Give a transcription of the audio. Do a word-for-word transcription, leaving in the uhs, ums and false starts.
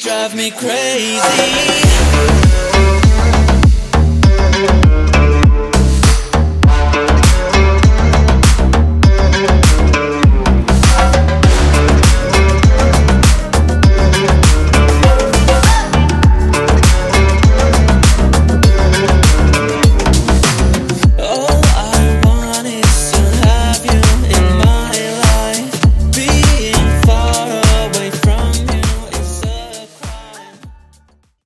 drive me crazy. All I want is to have you